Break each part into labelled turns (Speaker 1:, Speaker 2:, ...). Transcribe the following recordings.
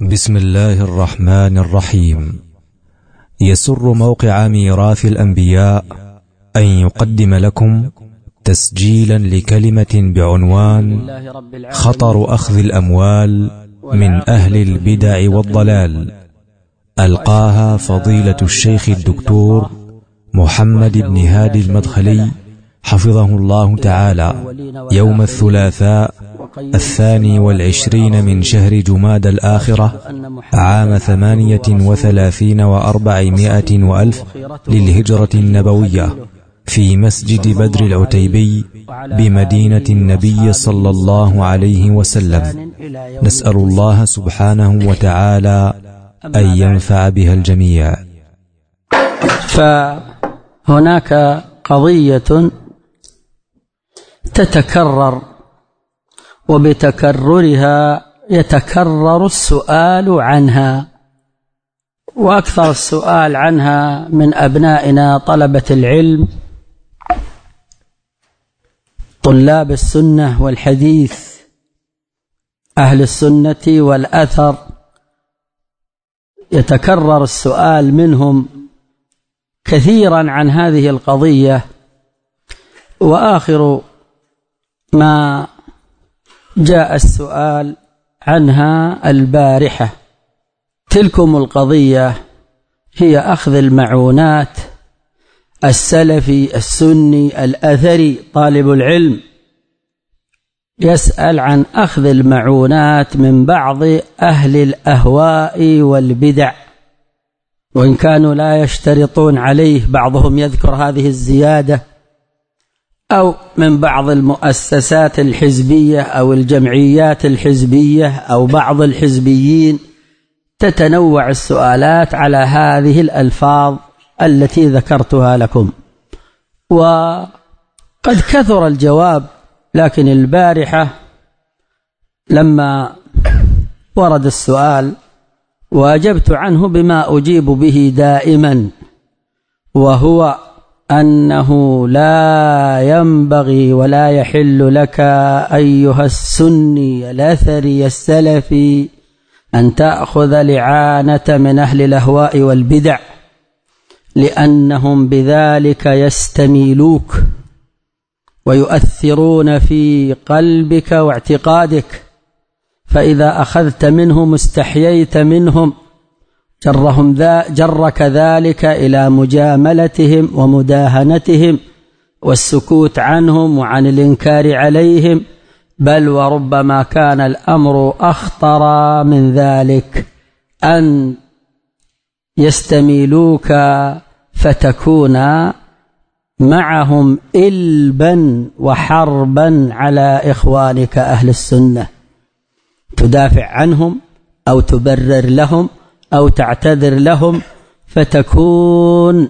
Speaker 1: بسم الله الرحمن الرحيم. يسر موقع ميراث الأنبياء أن يقدم لكم تسجيلا لكلمة بعنوان خطر أخذ الأموال من أهل البدع والضلال، ألقاها فضيلة الشيخ الدكتور محمد بن هادي المدخلي حفظه الله تعالى يوم الثلاثاء 22 من شهر جماد الآخرة عام 38 و400 وألف للهجرة النبوية في مسجد بدر العتيبي بمدينة النبي صلى الله عليه وسلم. نسأل الله سبحانه وتعالى أن ينفع بها الجميع.
Speaker 2: فهناك قضية تتكرر، وبتكررها يتكرر السؤال عنها، وأكثر السؤال عنها من أبنائنا طلبة العلم طلاب السنة والحديث أهل السنة والأثر. يتكرر السؤال منهم كثيرا عن هذه القضية، وآخر ما جاء السؤال عنها البارحة. تلكم القضية هي أخذ المعونات السلفي السني الأثري. طالب العلم يسأل عن أخذ المعونات من بعض أهل الأهواء والبدع، وإن كانوا لا يشترطون عليه، بعضهم يذكر هذه الزيادة، أو من بعض المؤسسات الحزبية أو الجمعيات الحزبية أو بعض الحزبيين. تتنوع السؤالات على هذه الألفاظ التي ذكرتها لكم، وقد كثر الجواب. لكن البارحة لما ورد السؤال وأجبت عنه بما أجيب به دائما، وهو أنه لا ينبغي ولا يحل لك أيها السني الأثري السلفي أن تأخذ لعانة من أهل الأهواء والبدع، لأنهم بذلك يستميلوك ويؤثرون في قلبك واعتقادك، فإذا أخذت منهم استحييت منهم، جرك ذلك إلى مجاملتهم ومداهنتهم والسكوت عنهم وعن الإنكار عليهم، بل وربما كان الأمر أخطر من ذلك، أن يستميلوك فتكون معهم إلبا وحربا على إخوانك أهل السنة، تدافع عنهم أو تبرر لهم أو تعتذر لهم، فتكون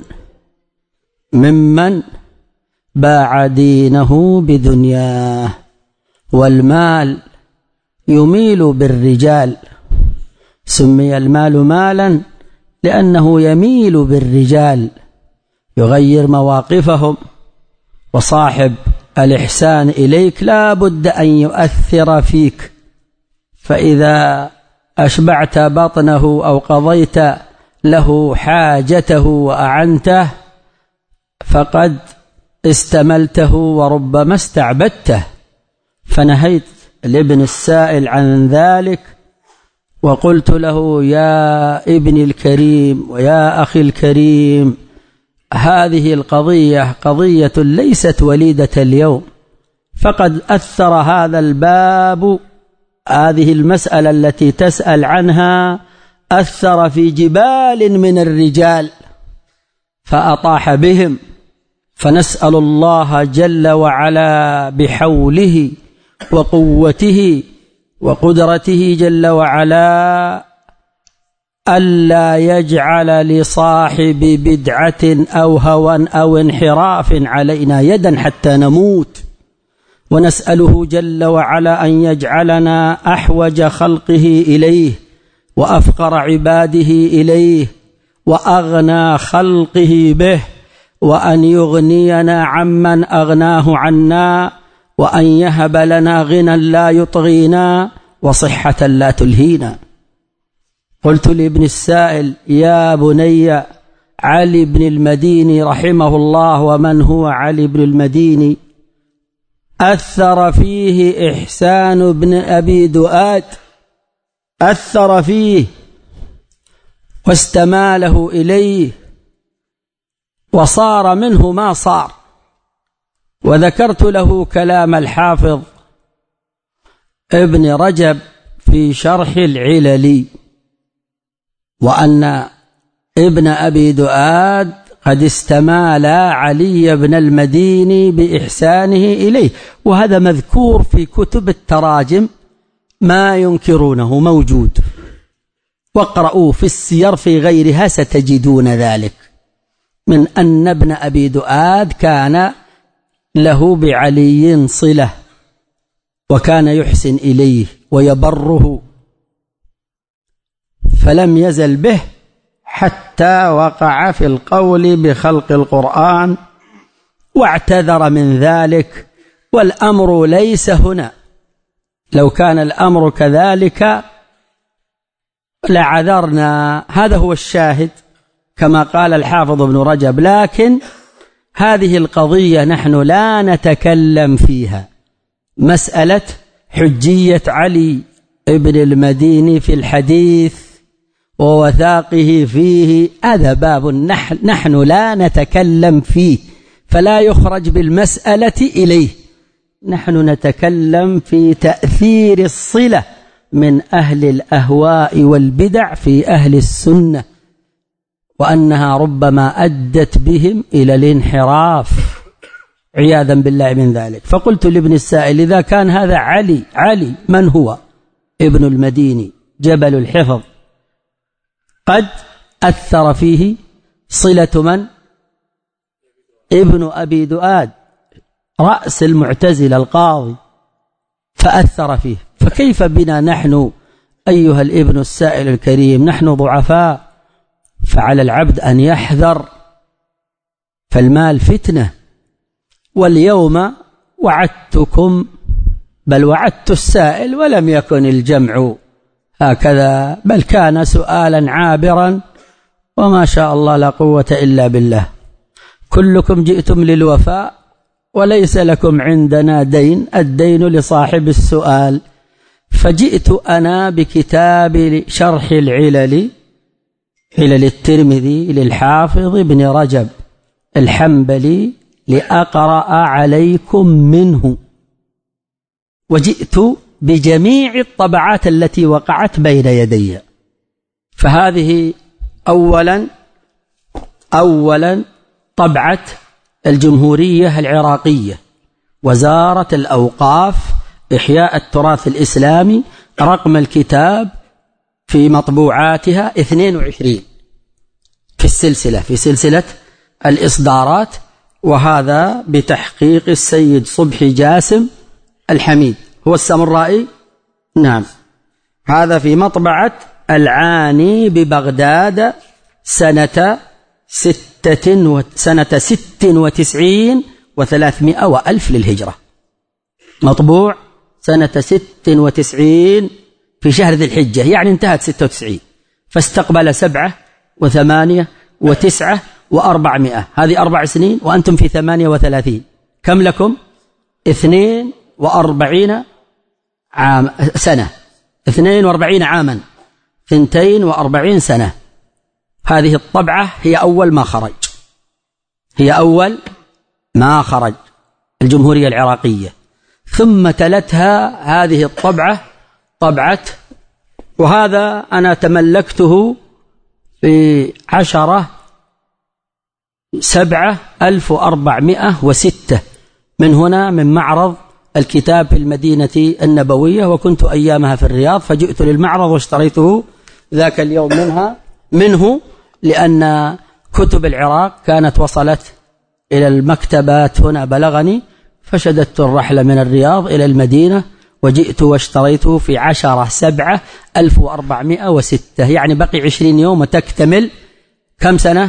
Speaker 2: ممن باع دينه بدنياه. والمال يميل بالرجال، سمي المال مالا لأنه يميل بالرجال، يغير مواقفهم. وصاحب الإحسان إليك لا بد أن يؤثر فيك، فإذا أشبعت بطنه أو قضيت له حاجته وأعنته فقد استملته وربما استعبدته. فنهيت لابن السائل عن ذلك، وقلت له: يا ابني الكريم ويا أخي الكريم، هذه القضية قضية ليست وليدة اليوم، فقد أثر هذا الباب، هذه المسألة التي تسأل عنها أثر في جبال من الرجال فأطاح بهم. فنسأل الله جل وعلا بحوله وقوته وقدرته جل وعلا ألا يجعل لصاحب بدعة أو هوى أو انحراف علينا يدا حتى نموت، ونسأله جل وعلا أن يجعلنا أحوج خلقه إليه وأفقر عباده إليه وأغنى خلقه به، وأن يغنينا عمن أغناه عنا، وأن يهب لنا غنى لا يطغينا وصحة لا تلهينا. قلت لابن السائل: يا بني، علي بن المديني رحمه الله، ومن هو علي بن المديني؟ أثر فيه إحسان بن أبي دؤاد، أثر فيه واستماله إليه وصار منه ما صار. وذكرت له كلام الحافظ ابن رجب في شرح العلل، وأن ابن أبي دؤاد قد استمال علي بن المديني بإحسانه إليه، وهذا مذكور في كتب التراجم، ما ينكرونه موجود، واقرأوا في السير في غيرها ستجدون ذلك، من أن ابن أبي دؤاد كان له بعلي صلة، وكان يحسن إليه ويبره، فلم يزل به حتى وقع في القول بخلق القرآن، واعتذر من ذلك. والأمر ليس هنا، لو كان الأمر كذلك لعذرنا، هذا هو الشاهد كما قال الحافظ ابن رجب. لكن هذه القضية نحن لا نتكلم فيها، مسألة حجية علي ابن المديني في الحديث ووثاقه فيه، هذا باب نحن لا نتكلم فيه، فلا يخرج بالمسألة إليه. نحن نتكلم في تأثير الصلة من أهل الأهواء والبدع في أهل السنة، وأنها ربما أدت بهم إلى الانحراف عياذا بالله من ذلك. فقلت لابن السائل: إذا كان هذا علي من هو؟ ابن المديني جبل الحفظ، قد أثر فيه صلة من؟ ابن أبي دؤاد رأس المعتزلة القاضي، فأثر فيه، فكيف بنا نحن أيها الابن السائل الكريم؟ نحن ضعفاء، فعلى العبد أن يحذر، فالمال فتنة. واليوم وعدتكم، بل وعدت السائل ولم يكن الجمع هكذا، بل كان سؤالا عابرا، وما شاء الله لا قوة إلا بالله. كلكم جئتم للوفاء وليس لكم عندنا دين، الدين لصاحب السؤال. فجئت أنا بكتاب شرح العلل، علل الترمذي للحافظ ابن رجب الحنبلي، لأقرأ عليكم منه، وجئت بجميع الطبعات التي وقعت بين يدي. فهذه أولا طبعة الجمهورية العراقية، وزارة الأوقاف، إحياء التراث الإسلامي، رقم الكتاب في مطبوعاتها 22 في سلسلة الإصدارات، وهذا بتحقيق السيد صبحي جاسم الحميد، هو السامرائي، نعم. هذا في مطبعة العاني ببغداد سنة 96 و300 وألف للهجرة، مطبوع سنة 96 في شهر ذي الحجة، يعني انتهت 96، فاستقبل 7 و8 و9 و400، هذه 4 سنين، وأنتم في 38، كم لكم؟ 42 عام سنة، 42 عاما، 42 سنة. هذه الطبعة هي أول ما خرج الجمهورية العراقية، ثم تلتها هذه الطبعة، طبعة، وهذا أنا تملكته في 10/7/1406 من هنا، من معرض الكتاب في المدينة النبوية، وكنت أيامها في الرياض، فجئت للمعرض واشتريته ذاك اليوم منه، لأن كتب العراق كانت وصلت إلى المكتبات هنا، بلغني، فشددت الرحلة من الرياض إلى المدينة، وجئت واشتريته في 10/7/1406، يعني بقي 20 يوم وتكتمل كم سنة؟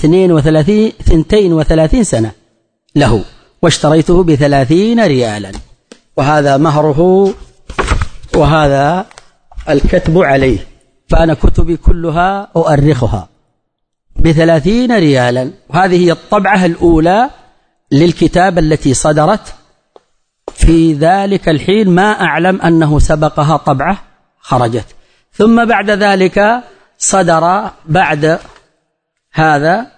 Speaker 2: 32 سنة له، واشتريته ب30 ريالا، وهذا مهره، وهذا الكتب عليه. فأنا كتبي كلها أؤرخها ب30 ريالا. وهذه هي الطبعة الأولى للكتاب التي صدرت في ذلك الحين، ما أعلم أنه سبقها طبعة خرجت. ثم بعد ذلك صدر بعد هذا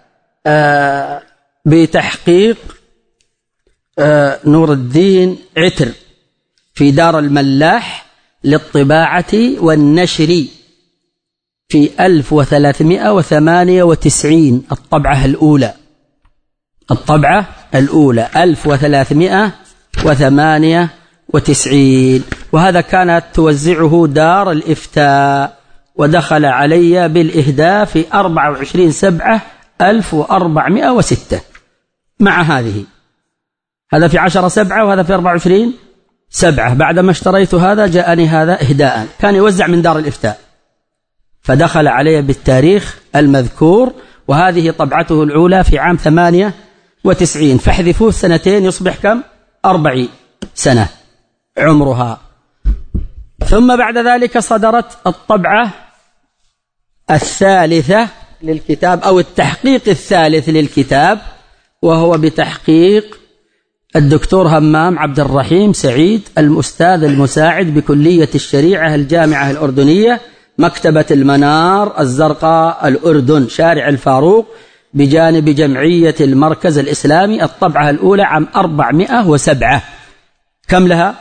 Speaker 2: بتحقيق نور الدين عتر في دار الملاح للطباعة والنشر في 1398 الطبعة الأولى. الطبعة الأولى 1398، وهذا كانت توزعه دار الإفتاء، ودخل علي بالإهداء في 24/7/1406 مع هذه. هذا في 10/7 وهذا في 24/7. بعدما اشتريت هذا جاءني هذا إهداء، كان يوزع من دار الإفتاء، فدخل علي بالتاريخ المذكور. وهذه طبعته الأولى في عام 98، فاحذفوه 2 يصبح كم؟ 40 سنة عمرها. ثم بعد ذلك صدرت الطبعة الثالثة للكتاب أو التحقيق الثالث للكتاب، وهو بتحقيق الدكتور همام عبد الرحيم سعيد الأستاذ المساعد بكلية الشريعة الجامعة الأردنية، مكتبة المنار الزرقاء الأردن، شارع الفاروق بجانب جمعية المركز الإسلامي. الطبعة الأولى عام 407. كم لها؟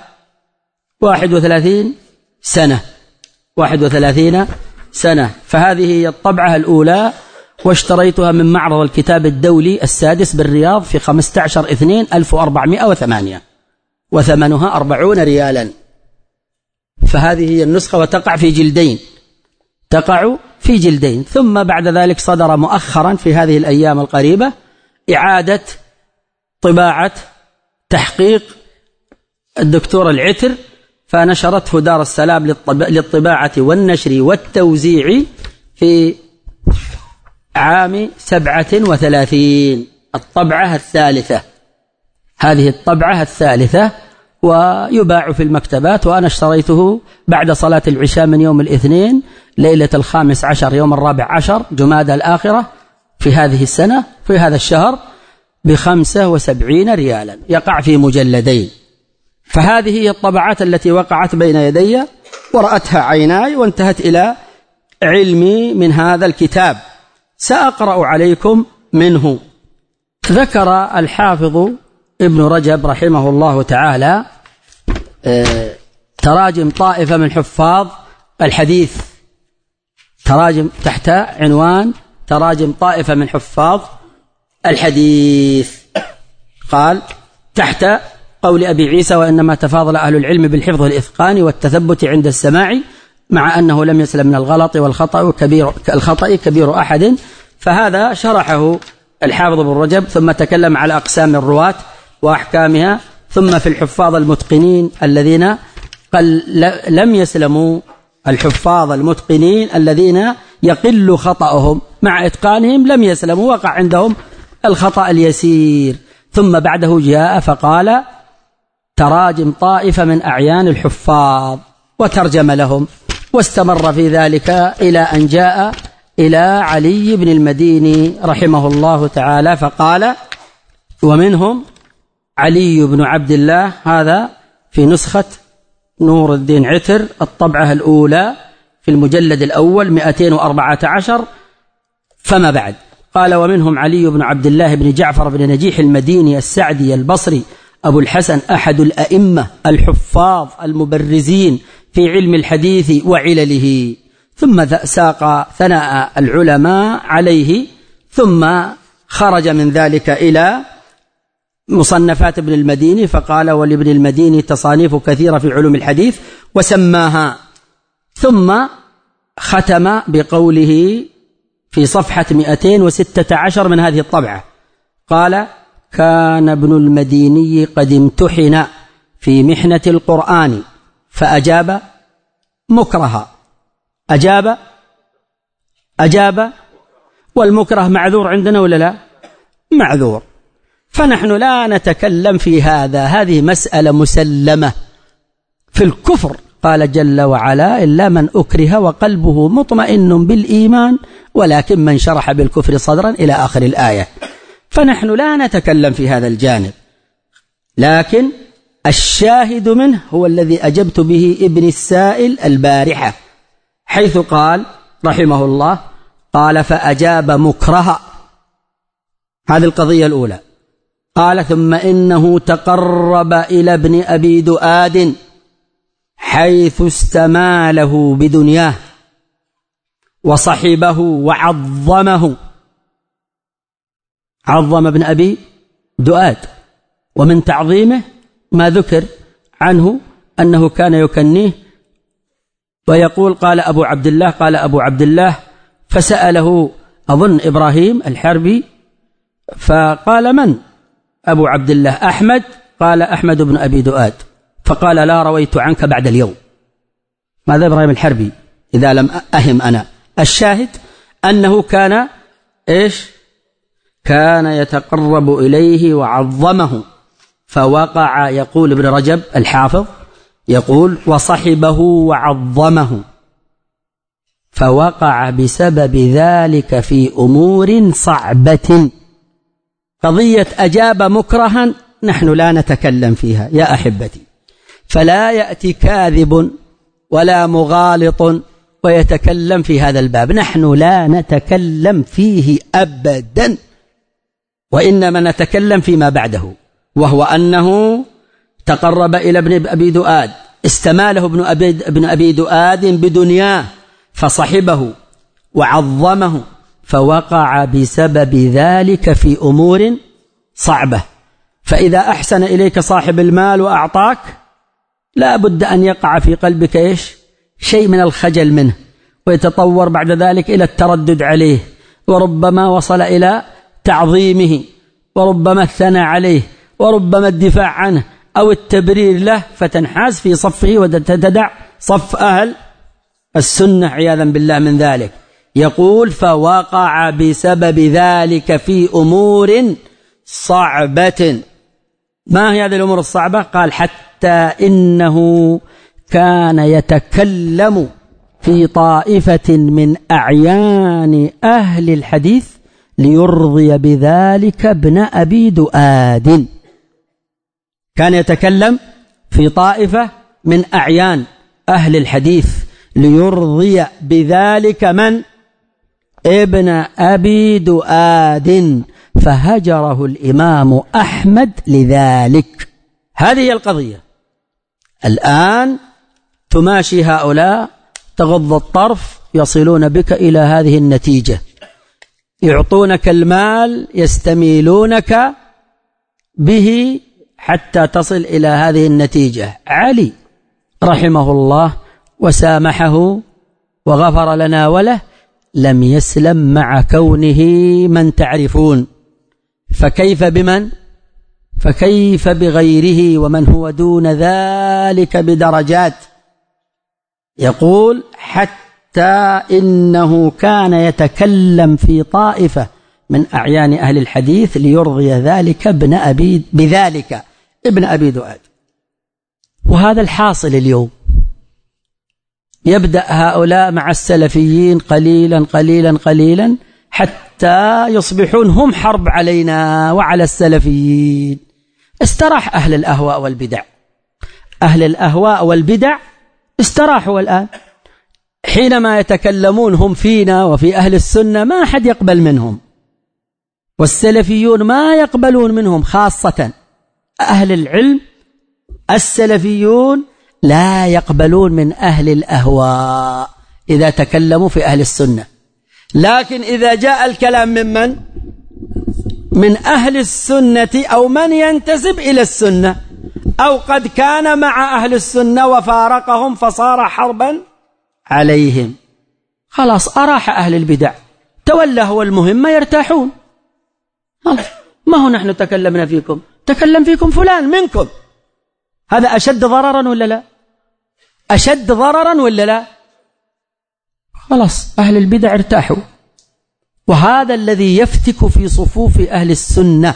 Speaker 2: 31 سنة. 31 سنة. فهذه هي الطبعة الأولى، واشتريتها من معرض الكتاب الدولي السادس بالرياض في 15/2/1408، وثمنها 40 ريالا. فهذه هي النسخة، وتقع في جلدين، تقع في جلدين. ثم بعد ذلك صدر مؤخرا في هذه الأيام القريبة إعادة طباعة تحقيق الدكتور العتر، فنشرته دار السلام للطباعة والنشر والتوزيع في عام 37. الطبعة الثالثة، هذه الطبعة الثالثة، ويباع في المكتبات. وأنا اشتريته بعد صلاة العشاء من يوم الاثنين ليلة 15 يوم 14 جمادى الآخرة في هذه السنة في هذا الشهر ب75 ريالا، يقع في مجلدين. فهذه هي الطبعات التي وقعت بين يدي ورأتها عيناي وانتهت إلى علمي من هذا الكتاب. سأقرأ عليكم منه. ذكر الحافظ ابن رجب رحمه الله تعالى تراجم طائفة من حفاظ الحديث، تراجم تحت عنوان تراجم طائفة من حفاظ الحديث. قال تحت قول أبي عيسى: وإنما تفاضل أهل العلم بالحفظ والإتقان والتثبت عند السماع، مع أنه لم يسلم من الغلط والخطأ كبير أحد. فهذا شرحه الحافظ ابن رجب، ثم تكلم على أقسام الرواة وأحكامها، ثم في الحفاظ المتقنين الذين لم يسلموا، الحفاظ المتقنين الذين يقل خطأهم مع إتقانهم لم يسلموا، وقع عندهم الخطأ اليسير. ثم بعده جاء فقال: تراجم طائفة من أعيان الحفاظ، وترجم لهم، واستمر في ذلك إلى أن جاء إلى علي بن المديني رحمه الله تعالى، فقال: ومنهم علي بن عبد الله. هذا في نسخة نور الدين عتر الطبعة الأولى في المجلد الأول 214 فما بعد. قال: ومنهم علي بن عبد الله بن جعفر بن نجيح المديني السعدي البصري أبو الحسن، أحد الأئمة الحفاظ المبرزين في علم الحديث وعلله. ثم ساق ثناء العلماء عليه، ثم خرج من ذلك إلى مصنفات ابن المديني، فقال: ولابن المديني تصانيف كثيرة في علوم الحديث وسماها. ثم ختم بقوله في صفحة 216 من هذه الطبعة، قال: كان ابن المديني قد امتحن في محنة القرآن فأجاب مكرها. أجاب، والمكره معذور عندنا ولا لا؟ معذور. فنحن لا نتكلم في هذا، هذه مسألة مسلمة في الكفر قال جل وعلا إلا من أكره وقلبه مطمئن بالإيمان ولكن من شرح بالكفر صدرا إلى آخر الآية. فنحن لا نتكلم في هذا الجانب، لكن الشاهد منه هو الذي أجبت به ابن السائل البارحة، حيث قال رحمه الله قال فأجاب مكرها، هذه القضية الأولى. قال ثم إنه تقرب إلى ابن أبي دؤاد حيث استماله بدنياه وصحبه وعظمه. عظم ابن أبي دؤاد، ومن تعظيمه ما ذكر عنه أنه كان يكنيه ويقول قال أبو عبد الله فسأله أظن إبراهيم الحربي فقال من أبو عبد الله؟ أحمد. قال أحمد بن أبي دؤاد. فقال لا رويت عنك بعد اليوم. ماذا إبراهيم الحربي إذا لم أهم أنا؟ الشاهد أنه كان كان يتقرب إليه وعظمه، فوقع. يقول ابن رجب الحافظ يقول وصحبه وعظمه، فوقع بسبب ذلك في أمور صعبة. قضية أجاب مكرها نحن لا نتكلم فيها يا أحبتي، فلا يأتي كاذب ولا مغالط ويتكلم في هذا الباب، نحن لا نتكلم فيه أبدا، وإنما نتكلم فيما بعده، وهو أنه تقرب إلى ابن أبي دؤاد، استماله ابن أبي دؤاد بدنياه فصحبه وعظمه، فوقع بسبب ذلك في أمور صعبة. فإذا أحسن إليك صاحب المال وأعطاك لا بد أن يقع في قلبك شيء من الخجل منه، ويتطور بعد ذلك إلى التردد عليه، وربما وصل إلى تعظيمه، وربما الثناء عليه، وربما الدفاع عنه أو التبرير له، فتنحاز في صفه وتدع صف أهل السنة عياذا بالله من ذلك. يقول فوقع بسبب ذلك في أمور صعبة. ما هي هذه الأمور الصعبة؟ قال حتى إنه كان يتكلم في طائفة من أعيان أهل الحديث ليرضي بذلك ابن أبي دؤاد. كان يتكلم في طائفة من أعيان أهل الحديث ليرضي بذلك من؟ ابن أبي دؤاد، فهجره الإمام أحمد لذلك. هذه هي القضية. الآن تماشي هؤلاء تغض الطرف يصلون بك إلى هذه النتيجة، يعطونك المال يستميلونك به حتى تصل إلى هذه النتيجة. علي رحمه الله وسامحه وغفر لنا وله لم يسلم مع كونه من تعرفون، فكيف بمن؟ فكيف بغيره ومن هو دون ذلك بدرجات. يقول حتى إنه كان يتكلم في طائفة من أعيان أهل الحديث ليرضي ذلك بذلك ابن أبي دؤاد. وهذا الحاصل اليوم. يبدأ هؤلاء مع السلفيين قليلا قليلا قليلا حتى يصبحون هم حرب علينا وعلى السلفيين. استراح أهل الأهواء والبدع. أهل الأهواء والبدع استراحوا الآن، حينما يتكلمون هم فينا وفي أهل السنة ما أحد يقبل منهم، والسلفيون ما يقبلون منهم، خاصة أهل العلم السلفيون لا يقبلون من أهل الأهواء إذا تكلموا في أهل السنة. لكن إذا جاء الكلام من أهل السنة أو من ينتسب إلى السنة أو قد كان مع أهل السنة وفارقهم فصار حربا عليهم، خلاص أراح أهل البدع، تولى هو المهمة يرتاحون. ما هو نحن تكلمنا فيكم، تكلم فيكم فلان منكم، هذا أشد ضررا ولا لا؟ أشد ضررا ولا لا؟ خلاص أهل البدع ارتاحوا. وهذا الذي يفتك في صفوف أهل السنة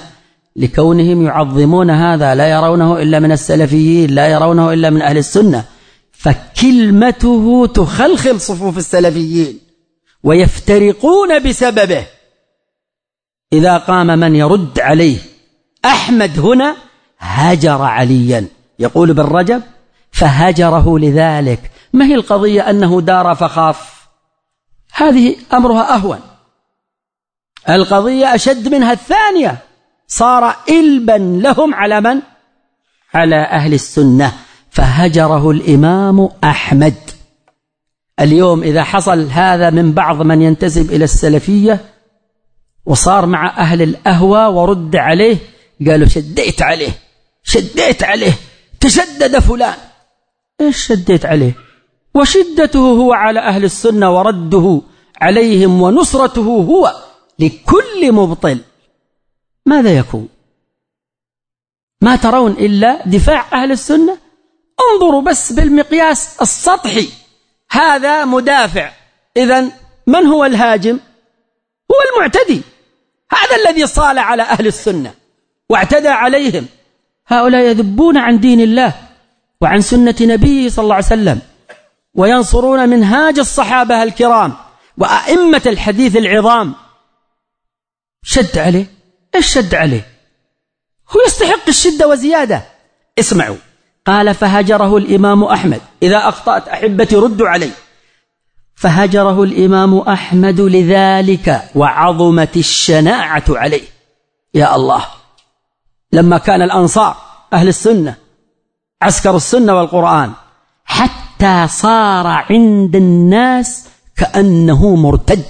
Speaker 2: لكونهم يعظمون هذا، لا يرونه إلا من السلفيين، لا يرونه إلا من أهل السنة، فكلمته تخلخل صفوف السلفيين ويفترقون بسببه. إذا قام من يرد عليه، أحمد هنا هجر عليا، يقول ابن رجب فهجره لذلك. ما هي القضية أنه دار فخاف؟ هذه أمرها أهون. القضية أشد منها الثانية، صار إلبا لهم على من؟ على أهل السنة، فهجره الإمام أحمد. اليوم إذا حصل هذا من بعض من ينتسب إلى السلفية وصار مع أهل الأهوى ورد عليه، قالوا شديت عليه تشدد فلان. إيش شديت عليه؟ وشدته هو على أهل السنة ورده عليهم ونصرته هو لكل مبطل. ماذا يكون؟ ما ترون إلا دفاع أهل السنة؟ انظروا بس بالمقياس السطحي، هذا مدافع، إذن من هو الهاجم؟ هو المعتدي، هذا الذي صال على أهل السنة واعتدى عليهم. هؤلاء يذبون عن دين الله وعن سنة نبيه صلى الله عليه وسلم، وينصرون منهاج الصحابة الكرام وأئمة الحديث العظام. شد عليه؟ إيش شد عليه؟ هو يستحق الشدة وزيادة. اسمعوا، قال فهجره الإمام أحمد. إذا أخطأت أحبتي ردوا علي. فهجره الإمام أحمد لذلك وعظمت الشناعة عليه. يا الله، لما كان الأنصار أهل السنة عسكر السنة والقرآن، حتى صار عند الناس كأنه مرتد.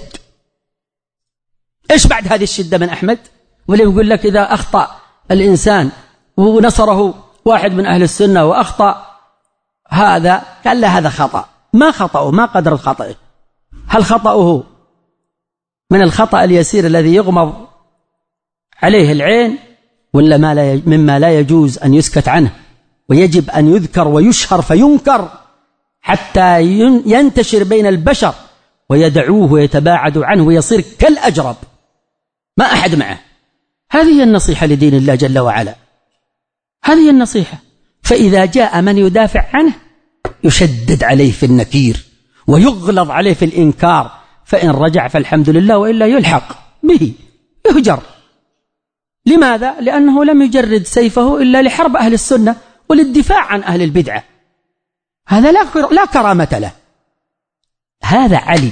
Speaker 2: إيش بعد هذه الشدة من أحمد؟ وليه يقول لك إذا أخطأ الإنسان ونصره واحد من أهل السنة وأخطأ هذا، قال له هذا خطأ. ما خطأه، ما قدر خطأه. هل خطأه من الخطأ اليسير الذي يغمض عليه العين، ولا مما لا يجوز أن يسكت عنه ويجب أن يذكر ويشهر فينكر حتى ينتشر بين البشر ويدعوه ويتباعدوا عنه ويصير كالأجرب، ما أحد معه؟ هذه النصيحة لدين الله جل وعلا، هذه النصيحة. فإذا جاء من يدافع عنه يشدد عليه في النكير ويغلظ عليه في الإنكار، فإن رجع فالحمد لله، وإلا يلحق به يهجر. لماذا؟ لأنه لم يجرد سيفه إلا لحرب أهل السنة وللدفاع عن أهل البدعة. هذا لا كرامة له. هذا علي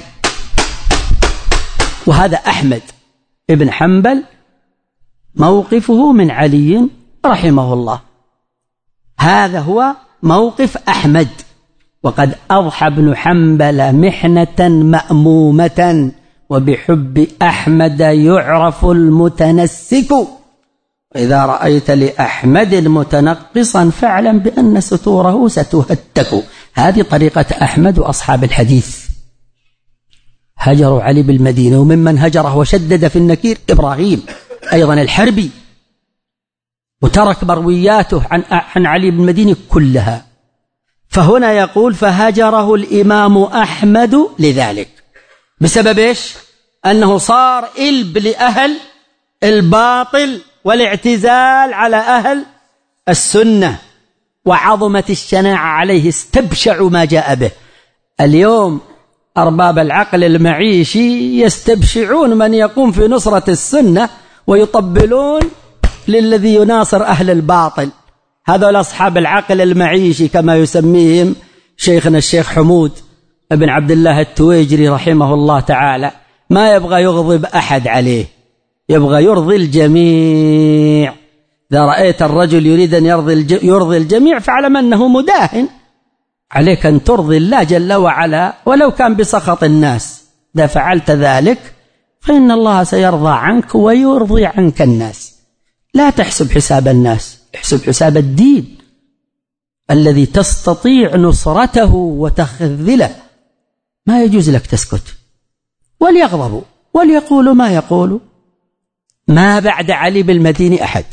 Speaker 2: وهذا أحمد ابن حنبل، موقفه من علي رحمه الله. هذا هو موقف أحمد. وقد أضحى ابن حنبل محنة مأمومة، وبحب أحمد يعرف المتنسك. إذا رأيت لأحمد متنقصا فاعلم بأن ستوره ستهتك. هذه طريقة أحمد وأصحاب الحديث. هجروا علي بالمدينة، وممن هجره وشدد في النكير إبراهيم أيضا الحربي، وترك مروياته عن علي بالمدينة كلها. فهنا يقول فهجره الإمام أحمد لذلك، بسبب إيش؟ أنه صار إلب لأهل الباطل والاعتزال على أهل السنة، وعظمت الشناعة عليه، استبشعوا ما جاء به. اليوم أرباب العقل المعيشي يستبشعون من يقوم في نصرة السنة ويطبلون للذي يناصر أهل الباطل. هذول أصحاب العقل المعيشي كما يسميهم شيخنا الشيخ حمود بن عبد الله التويجري رحمه الله تعالى. ما يبغى يغضب أحد عليه، يبغى يرضي الجميع. إذا رأيت الرجل يريد أن يرضي الجميع فاعلم أنه مداهن. عليك أن ترضي الله جل وعلا ولو كان بسخط الناس. إذا فعلت ذلك فإن الله سيرضى عنك ويرضي عنك الناس. لا تحسب حساب الناس، احسب حساب الدين الذي تستطيع نصرته وتخذله. ما يجوز لك تسكت. وليغضبوا وليقولوا ما يقولوا. ما بعد علي بالمدينة أحد.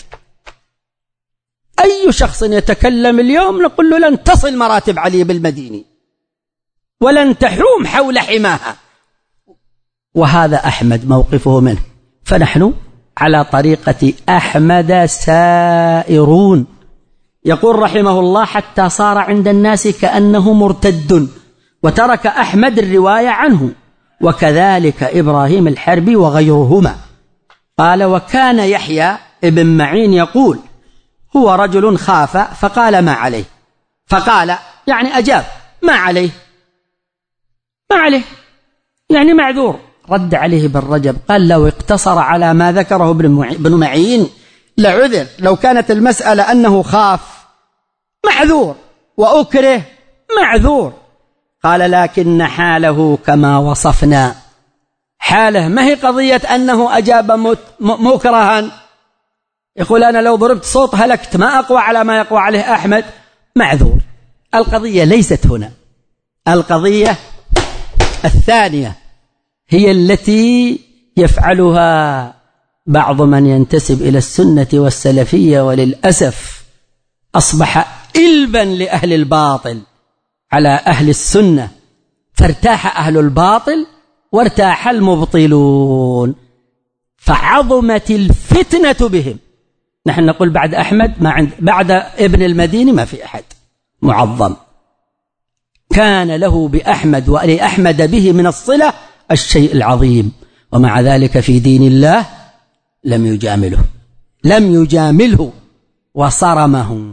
Speaker 2: أي شخص يتكلم اليوم نقول له لن تصل مراتب علي بالمدينة ولن تحوم حول حماها. وهذا أحمد موقفه منه. فنحن على طريقة أحمد سائرون. يقول رحمه الله: حتى صار عند الناس كأنه مرتد، وترك أحمد الرواية عنه، وكذلك إبراهيم الحربي وغيرهما. قال: وكان يحيى ابن معين يقول: هو رجل خاف فقال ما عليه، فقال يعني أجاب ما عليه، ما عليه يعني معذور. رد عليه ابن رجب قال: لو اقتصر على ما ذكره ابن معين لعذر، لو كانت المسألة أنه خاف معذور وأكره معذور. قال: لكن حاله كما وصفنا، حاله ما هي قضية أنه أجاب مكرها، يقول أنا لو ضربت صوت هلكت، ما أقوى على ما يقوى عليه أحمد، معذور. القضية ليست هنا، القضية الثانية هي التي يفعلها بعض من ينتسب إلى السنة والسلفية، وللأسف أصبح إلبا لأهل الباطل على أهل السنة، فارتاح أهل الباطل وارتاح المبطلون، فعظمت الفتنة بهم. نحن نقول بعد أحمد بعد ابن المديني ما في أحد معظم كان له بأحمد ولأحمد به من الصلة الشيء العظيم، ومع ذلك في دين الله لم يجامله وصرمه.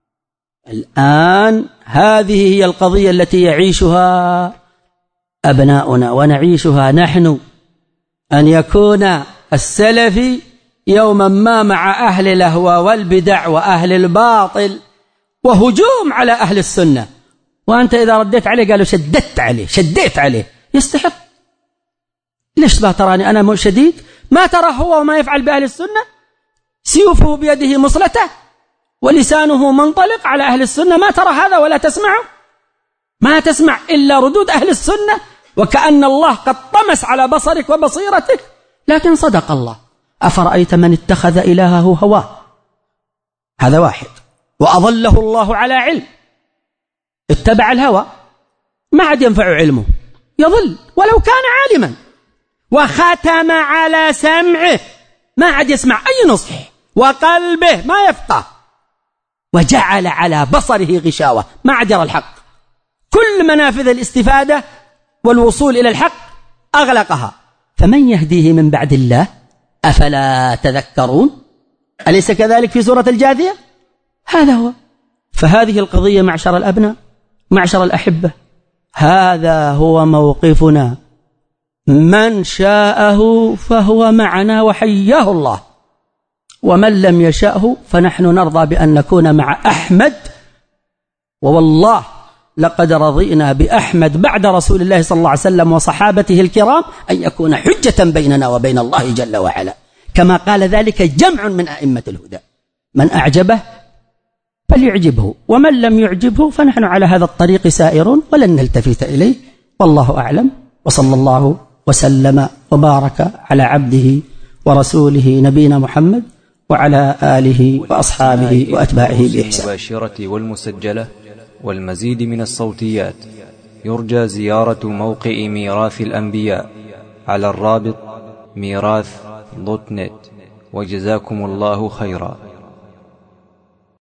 Speaker 2: الآن هذه هي القضية التي يعيشها أبناؤنا ونعيشها نحن، أن يكون السلفي يوما ما مع أهل الأهوى والبدع وأهل الباطل وهجوم على أهل السنة، وأنت إذا رديت عليه قالوا شديت عليه، يستحق. ليش ما تراني أنا شديد؟ ما ترى هو وما يفعل بأهل السنة؟ سيوفه بيده مصلته ولسانه منطلق على أهل السنة، ما ترى هذا ولا تسمعه؟ ما تسمع إلا ردود أهل السنة، وكأن الله قد طمس على بصرك وبصيرتك. لكن صدق الله: أفرأيت من اتخذ إلهه هواه، هذا واحد، وأضله الله على علم، اتبع الهوى، ما عاد ينفع علمه، يضل ولو كان عالما، وختم على سمعه، ما عاد يسمع أي نصح، وقلبه ما يفقه، وجعل على بصره غشاوة، ما عاد يرى الحق، كل منافذ الاستفادة والوصول إلى الحق أغلقها. فمن يهديه من بعد الله أفلا تذكرون؟ أليس كذلك في سورة الجاثية؟ هذا هو. فهذه القضية معشر الأبناء، معشر الأحبة، هذا هو موقفنا، من شاءه فهو معنا وحياه الله، ومن لم يشأه فنحن نرضى بأن نكون مع أحمد. ووالله لقد رضينا بأحمد بعد رسول الله صلى الله عليه وسلم وصحابته الكرام أن يكون حجة بيننا وبين الله جل وعلا، كما قال ذلك جمع من أئمة الهدى: من أعجبه فليعجبه، ومن لم يعجبه فنحن على هذا الطريق سائرون ولن نلتفت إليه. والله أعلم، وصلى الله وسلم وبارك على عبده ورسوله نبينا محمد وعلى آله وأصحابه وأتباعه بإحسان.
Speaker 1: المباشرة والمسجلة والمزيد من الصوتيات يرجى زيارة موقع ميراث الأنبياء على الرابط ميراث.net. وجزاكم الله خيرا.